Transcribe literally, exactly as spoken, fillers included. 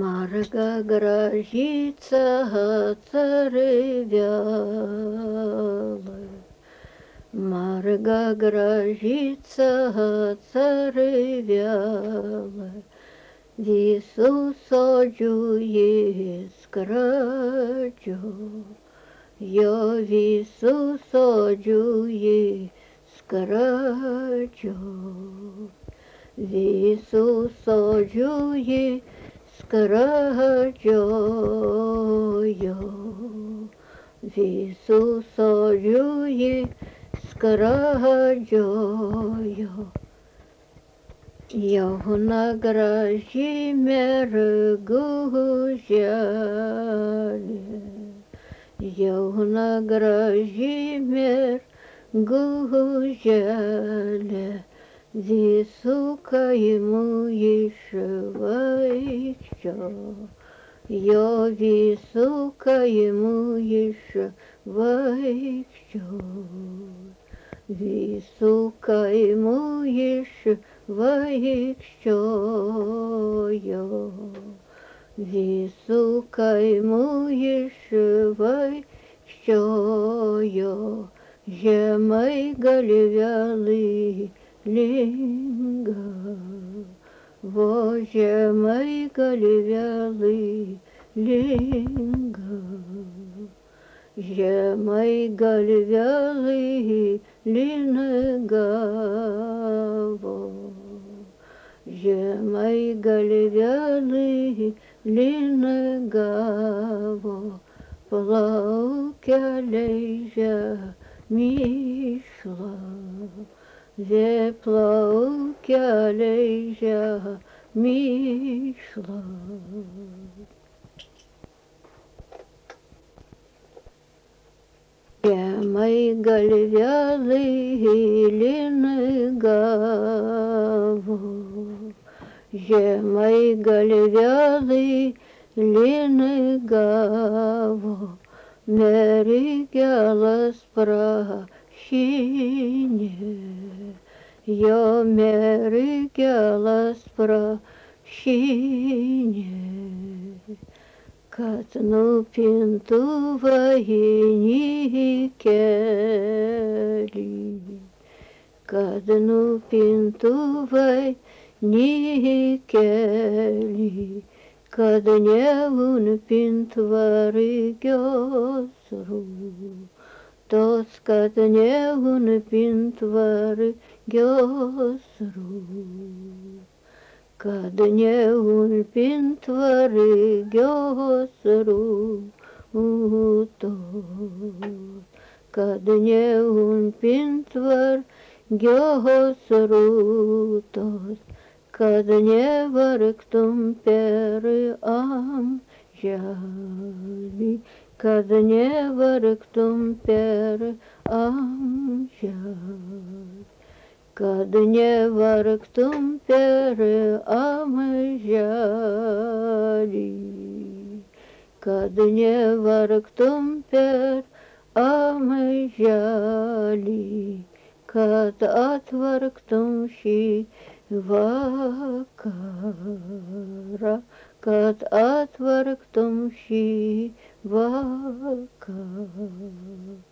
Марга грозится цари вялы, Марга грозится цари вялы, в Иисусові скрадю, я в Иисусові скрадю, в Иисусові скрадю, в Иисусові скрадю. Його награжі мергужалі, Його награжі мергужалі, Висока йому ешевайчо, Я висока йому ешевайчо, Висока йому ешевайчо, Висока йому ешевайчо, Жемай галевялый линга, Боже мой галевялый линга, Je mai galviali linegavo, Je mai galviali linegavo, Plaukia leidžia myšla, Ve plaukia leidžia myšla. Žemai galvelai linegavo, Žemai galvelai linegavo, Mergelas prašinė, Jo mergelas prašinė, Kad nupintų vainį kelį, Kad nupintų vainį kelį, Kad neunpintų vargios rūtos, Kad neunpintų vargios rūtos. Kad neunpint vargios rūtos, Kad neunpint vargios rūtos, Kad nevargtum per amželį, Kad nevargtum per amželį. Kad nevargtum per amželį, Kad nevargtum per amželį, Kad atvargtum šį vakarą, Kad atvargtum šį vakarą.